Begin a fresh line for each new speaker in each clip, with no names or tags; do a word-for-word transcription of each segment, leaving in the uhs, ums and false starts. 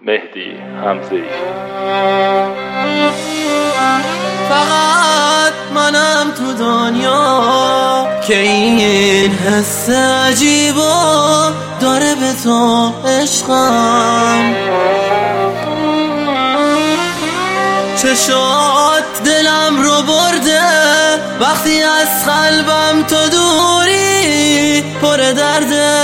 مهدی حمزه‌ای.
فقط منم تو دنیا که این حس عجیبا داره به تو عشقم. چشات دلم رو برده وقتی از قلبم تو دوری پر درده.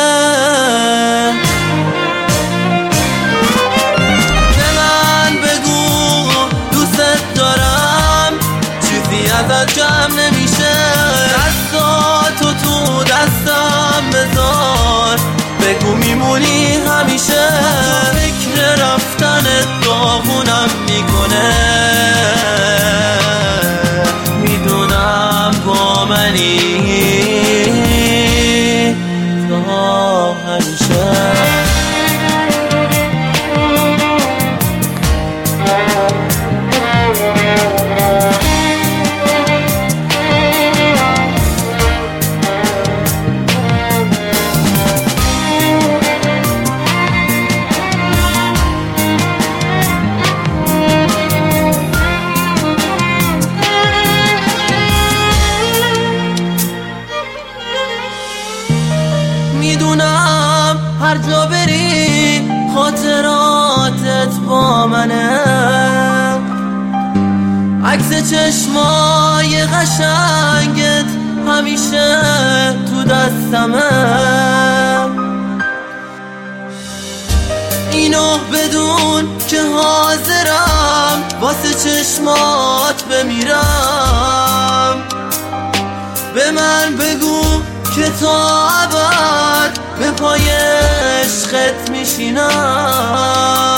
به من بگو دوست دارم چیزی ازت جمع نمیشه. دستاتو تو دستم بذار بگو میمونی همیشه. فکر رفتن داغونم میکنه. میدونم با منی تا همیشه. میدونم هر جا بری خاطراتت با منه. عکس چشمای قشنگت همیشه تو دستمه. اینو بدون که حاضرم واسه چشمات بمیرم. به من بگو که تا ابد به پای عشقت میشینم.